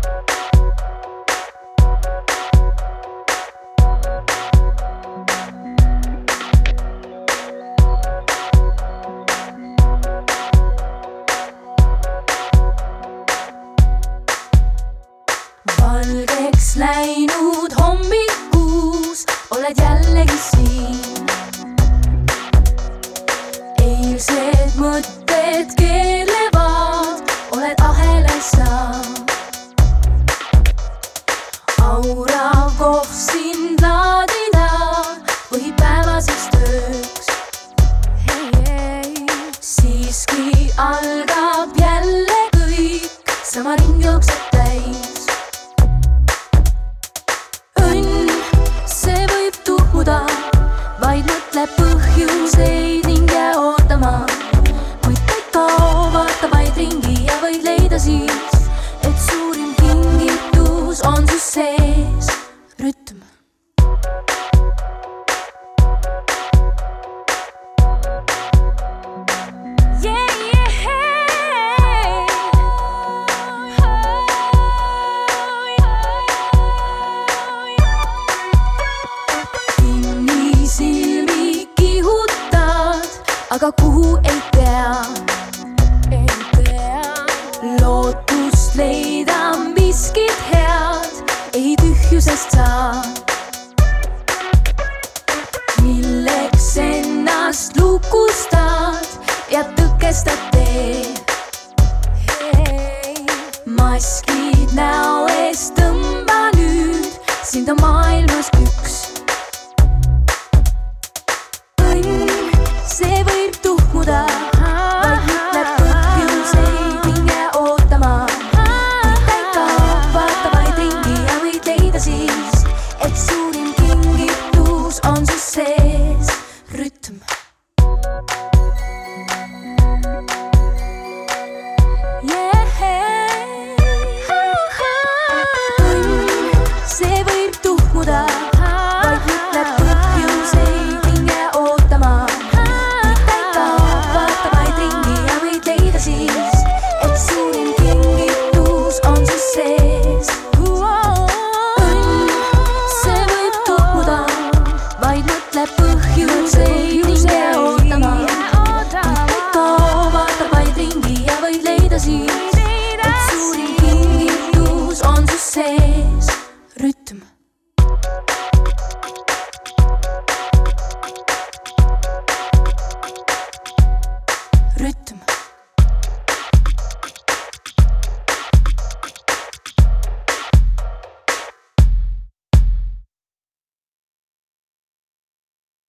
Valgeks läinud hommikuus oled jällegi siin. Eilsed mõtted keerlevad, oled ahelas sa. Aurakoh sind laadida või päevaseks tööks. Siiski algab jälle kõik, sama ring jookseb täis. Vaid mõtle põhjuseid ning jää ootama, kuid kõik kao, vaata vaid ringi ja võid leida siis, et suurim kingitus on su sees rütm. Silmi kihutad, aga kuhu ei tea. Lootust leida miskit head ei tühjusest saa. Milleks ennast lukustad ja tõkestad tee. Maskid näo eest tõmba nüüd, sind on maailmas